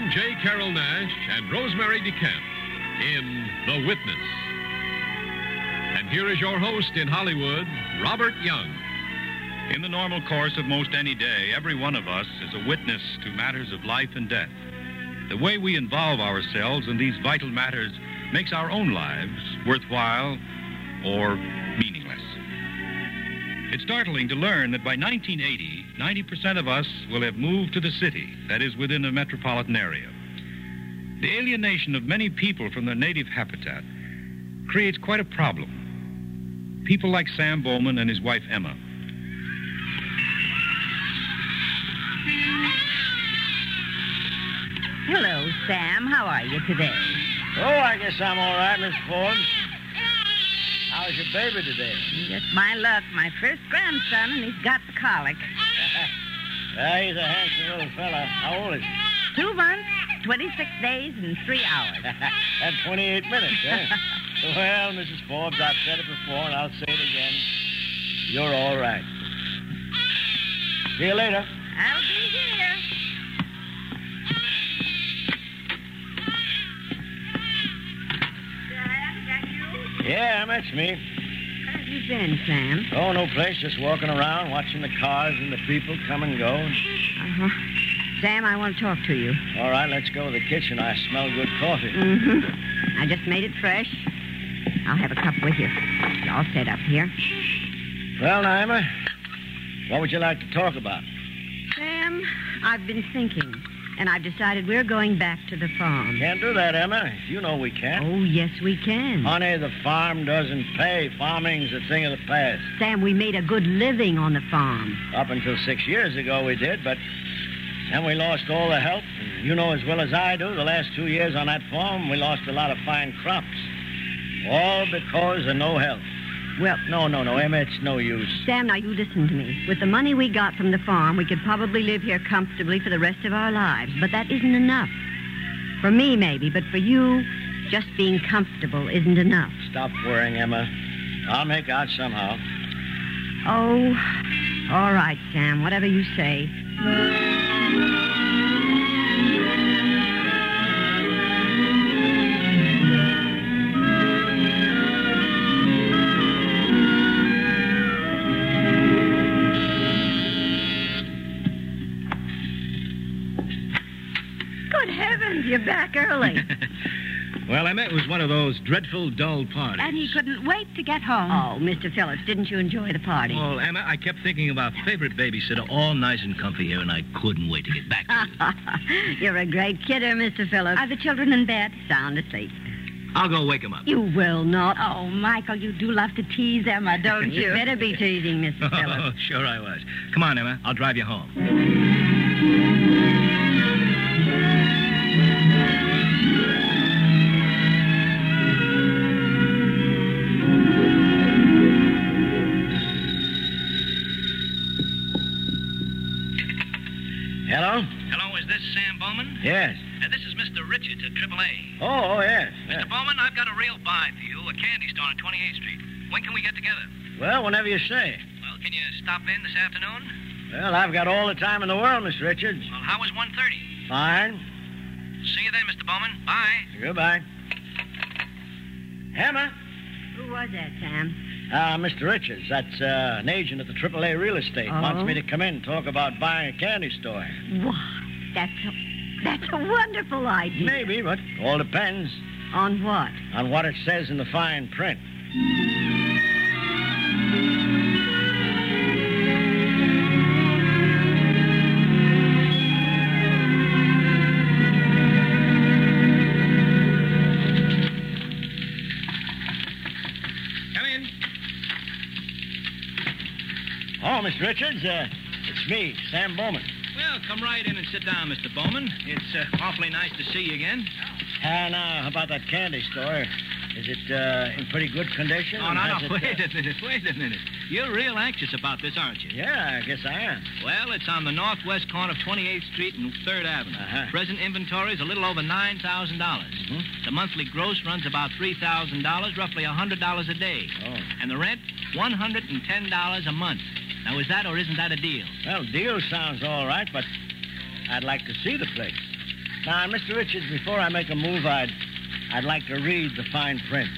starring J. Carroll Nash and Rosemary DeCamp in The Witness. And here is your host in Hollywood, Robert Young. In the normal course of most any day, every one of us is a witness to matters of life and death. The way we involve ourselves in these vital matters makes our own lives worthwhile or meaningless. It's startling to learn that by 1980, 90% of us will have moved to the city, that is, within a metropolitan area. The alienation of many people from their native habitat creates quite a problem. People like Sam Bowman and his wife, Emma. Hello, Sam. How are you today? Oh, I guess I'm all right, Miss Forbes. How's your baby today? Just my luck. My first grandson, and he's got the colic. He's a handsome little fella. How old is he? 2 months, 26 days, and 3 hours. That's 28 minutes, eh? Well, Mrs. Forbes, I've said it before, and I'll say it again. You're all right. See you later. I'll be here. Yeah, that's me. Where have you been, Sam? Oh, no place. Just walking around, watching the cars and the people come and go. Uh-huh. Sam, I want to talk to you. All right, let's go to the kitchen. I smell good coffee. Mm-hmm. I just made it fresh. I'll have a cup with you. It's all set up here. Well, Naima, what would you like to talk about? Sam, I've been thinking, and I've decided we're going back to the farm. Can't do that, Emma. You know we can't. Oh, yes, we can. Honey, the farm doesn't pay. Farming's a thing of the past. Sam, we made a good living on the farm. Up until 6 years ago we did, but then we lost all the help. And you know as well as I do, the last 2 years on that farm, we lost a lot of fine crops. All because of no help. Well, No, Emma, it's no use. Sam, now you listen to me. With the money we got from the farm, we could probably live here comfortably for the rest of our lives. But that isn't enough. For me, maybe, but for you, just being comfortable isn't enough. Stop worrying, Emma. I'll make out somehow. Oh, all right, Sam, whatever you say. You're back early. Well, Emma, it was one of those dreadful, dull parties. And he couldn't wait to get home. Oh, Mr. Phillips, didn't you enjoy the party? Well, Emma, I kept thinking of our favorite babysitter, all nice and comfy here, and I couldn't wait to get back to you. You're a great kidder, Mr. Phillips. Are the children in bed? Sound asleep. I'll go wake him up. You will not. Oh, Michael, you do love to tease Emma, don't you? You better be teasing, Mr. Oh, Phillips. sure I was. Come on, Emma. I'll drive you home. Hello? Hello, is this Sam Bowman? Yes. This is Mr. Richards at AAA. Oh, yes. Mr. Bowman, I've got a real buy for you, a candy store on 28th Street. When can we get together? Well, whenever you say. Well, can you stop in this afternoon? Well, I've got all the time in the world, Miss Richards. Well, how was 1:30? Fine. See you then, Mr. Bowman. Bye. Goodbye. Emma? Who was that, Sam? Mr. Richards. That's an agent at the AAA Real Estate. Oh? Wants me to come in and talk about buying a candy store. Why, that's a wonderful idea. Maybe, but all depends On what? on what it says in the fine print. Come in. Oh, Mr. Richards, it's me, Sam Bowman. Well, come right in and sit down, Mr. Bowman. It's awfully nice to see you again. Now, how about that candy store? Is it in pretty good condition? Oh, And no, has it, wait a minute. You're real anxious about this, aren't you? Yeah, I guess I am. Well, it's on the northwest corner of 28th Street and 3rd Avenue. Uh-huh. Present inventory is a little over $9,000. Mhm. The monthly gross runs about $3,000, roughly $100 a day. Oh. And the rent, $110 a month. Now, is that or isn't that a deal? Well, deal sounds all right, but I'd like to see the place. Now, Mr. Richards, before I make a move, I'd like to read the fine print.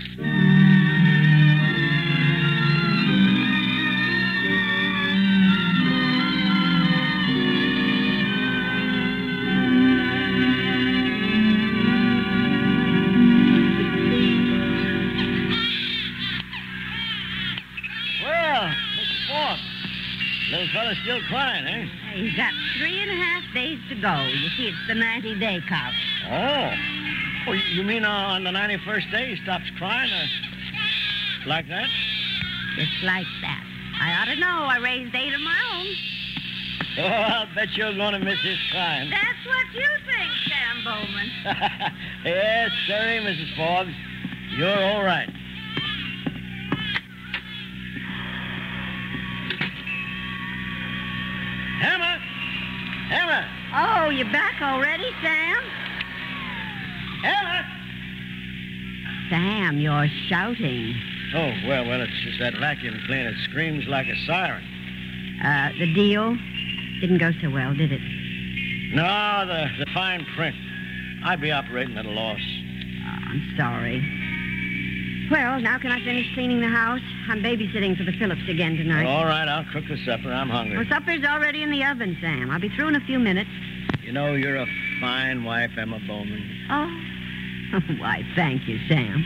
Well, Mr. Forbes, little fella's still crying, eh? He's got 3.5 days to go. You see, it's the 90-day count. Oh. Oh, you mean on the 91st day he stops crying? Like that? Just like that. I ought to know. I raised 8 of my own. Oh, I'll bet you're going to miss his crying. That's what you think, Sam Bowman. Yes, sorry, Mrs. Forbes. You're all right. Emma! Emma! Oh, you're back already, Sam? Emma! Sam, you're shouting. Oh, well, it's just that vacuum cleaner. It screams like a siren. The deal didn't go so well, did it? No, the fine print. I'd be operating at a loss. Oh, I'm sorry. Well, now can I finish cleaning the house? I'm babysitting for the Phillips again tonight. All right, I'll cook the supper. I'm hungry. Well, supper's already in the oven, Sam. I'll be through in a few minutes. You know, you're a fine wife, Emma Bowman. Oh, why, thank you, Sam.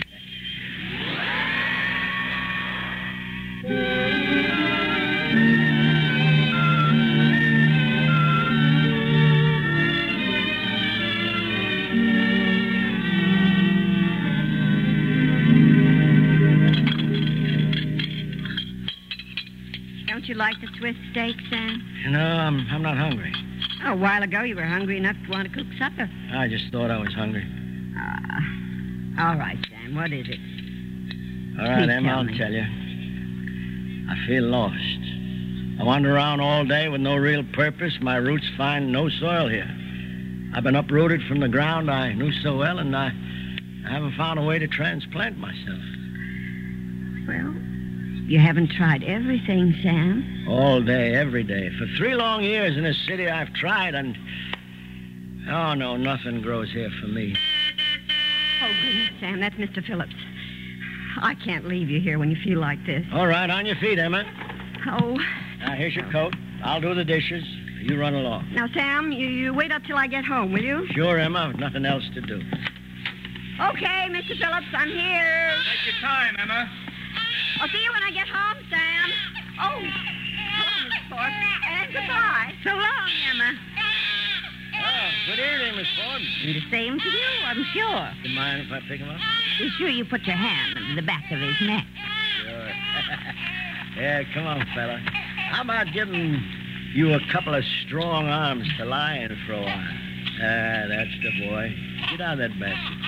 Don't you like the Swiss steak, Sam? No, I'm not hungry. Oh, a while ago you were hungry enough to want to cook supper. I just thought I was hungry. All right, Sam, what is it? All right, Please Emma, tell I'll me. tell you. I feel lost. I wander around all day with no real purpose. My roots find no soil here. I've been uprooted from the ground I knew so well, and I haven't found a way to transplant myself. Well, you haven't tried everything, Sam. All day, every day. For 3 long years in this city, I've tried, and... Oh, no, nothing grows here for me. Oh, goodness, Sam, that's Mr. Phillips. I can't leave you here when you feel like this. All right, on your feet, Emma. Oh, Now, here's your coat. I'll do the dishes. You run along. now, Sam, you wait up till I get home, will you? Sure, Emma. Nothing else to do. Okay, Mr. Phillips, I'm here. Take your time, Emma. I'll see you when I get home, Sam. Oh, hello, Miss Forbes, and goodbye. So long, Emma. Oh, good evening, Miss Forbes. And the same to you, I'm sure. Do you mind if I pick him up? Be sure you put your hand under the back of his neck. Sure. Yeah, come on, fella. How about giving you a couple of strong arms to lie in for a while? That's the boy. Get out of that basket.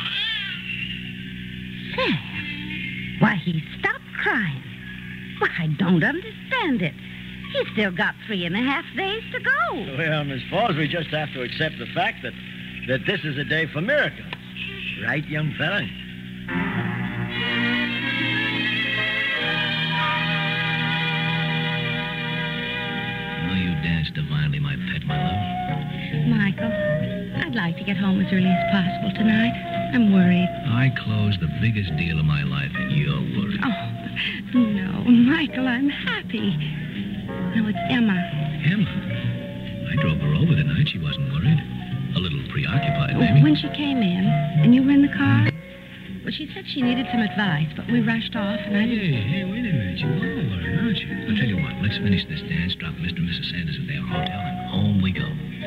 Sam, why, he stopped crying. Why, I don't understand it. He's still got 3.5 days to go. Well, Miss Forbes, we just have to accept the fact that this is a day for miracles. Right, young fella? Oh, you dance divinely, my pet, my love. Michael, I'd like to get home as early as possible tonight. I'm worried. I closed the biggest deal of my life, and you're worried. Oh, no, Michael, I'm happy. No, it's Emma. Emma? I drove her over tonight. She wasn't worried. A little preoccupied, maybe. When she came in, and you were in the car, well, she said she needed some advice, but we rushed off, and I didn't... Hey, wait a minute. You are worried, aren't you? I'll tell you what. Let's finish this dance, drop Mr. and Mrs. Sanders at their hotel, and home we go.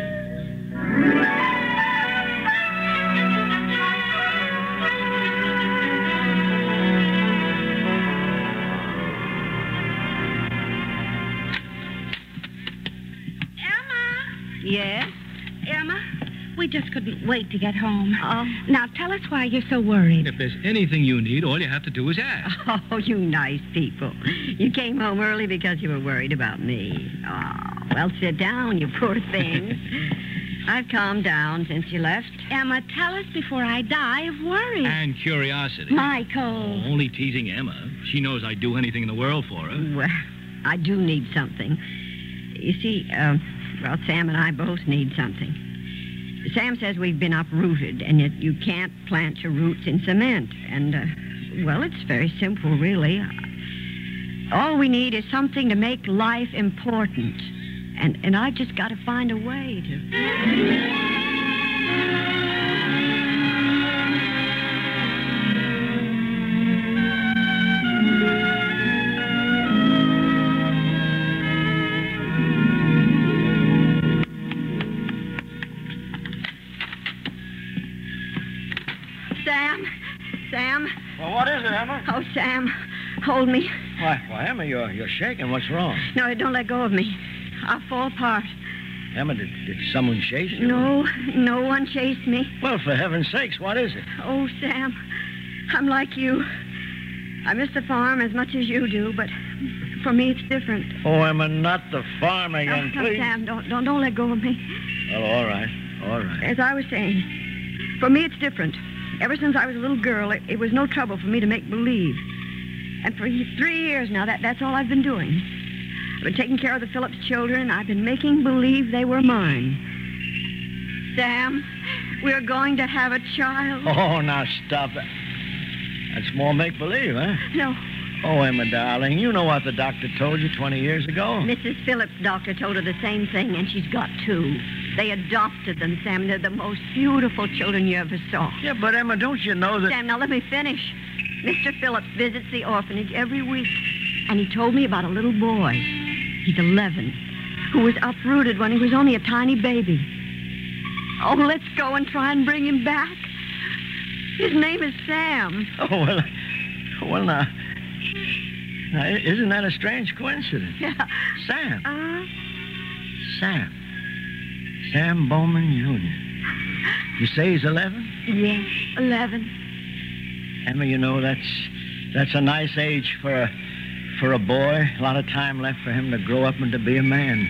Yes? Emma, we just couldn't wait to get home. Oh. Now, tell us why you're so worried. If there's anything you need, all you have to do is ask. Oh, you nice people. You came home early because you were worried about me. Oh, well, sit down, you poor thing. I've calmed down since you left. Emma, tell us before I die of worry. And curiosity. Michael. Oh, only teasing Emma. She knows I'd do anything in the world for her. Well, I do need something. You see, well, Sam and I both need something. Sam says we've been uprooted, and yet you can't plant your roots in cement. And, well, it's very simple, really. All we need is something to make life important. And I've just got to find a way to... Sam? Well, what is it, Emma? Oh, Sam, hold me. Why, Emma, you're shaking. What's wrong? No, don't let go of me. I'll fall apart. Emma, did someone chase you? No one chased me. Well, for heaven's sakes, what is it? Oh, Sam, I'm like you. I miss the farm as much as you do, but for me it's different. Oh, Emma, not the farm again, please. No, Sam, don't let go of me. Well, all right. As I was saying, for me it's different. Ever since I was a little girl, it was no trouble for me to make believe. And for 3 years now, that's all I've been doing. I've been taking care of the Phillips children. I've been making believe they were mine. Sam, we're going to have a child. Oh, now stop it. That's more make-believe, huh? No. Oh, Emma, darling, you know what the doctor told you 20 years ago. Mrs. Phillips' doctor told her the same thing, and she's got 2. They adopted them, Sam. They're the most beautiful children you ever saw. Yeah, but, Emma, don't you know that... Sam, now let me finish. Mr. Phillips visits the orphanage every week, and he told me about a little boy. He's 11, who was uprooted when he was only a tiny baby. Oh, let's go and try and bring him back. His name is Sam. Oh, well, now, isn't that a strange coincidence? Yeah. Sam. Sam Bowman, Jr. You say he's 11? Yes, 11. Emma, you know, that's a nice age for a boy. A lot of time left for him to grow up and to be a man.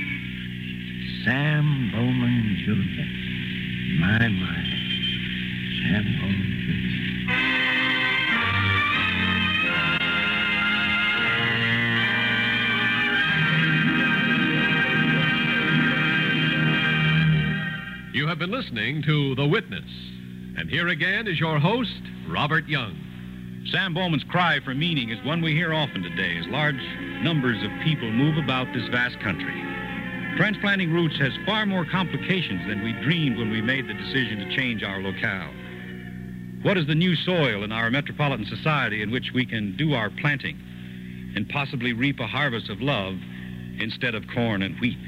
Sam Bowman, Jr. My. Sam Bowman, Jr. You have been listening to The Witness. And here again is your host, Robert Young. Sam Bowman's cry for meaning is one we hear often today as large numbers of people move about this vast country. Transplanting roots has far more complications than we dreamed when we made the decision to change our locale. What is the new soil in our metropolitan society in which we can do our planting and possibly reap a harvest of love instead of corn and wheat?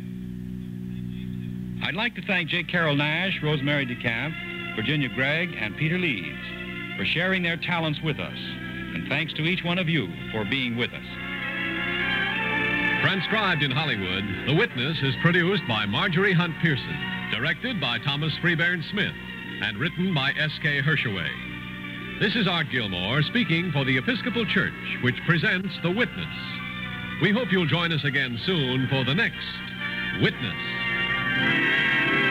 I'd like to thank J. Carroll Nash, Rosemary DeCamp, Virginia Gregg, and Peter Leeds for sharing their talents with us. And thanks to each one of you for being with us. Transcribed in Hollywood, The Witness is produced by Marjorie Hunt Pearson, directed by Thomas Freebairn Smith, and written by S.K. Hershaway. This is Art Gilmore speaking for the Episcopal Church, which presents The Witness. We hope you'll join us again soon for the next Witness.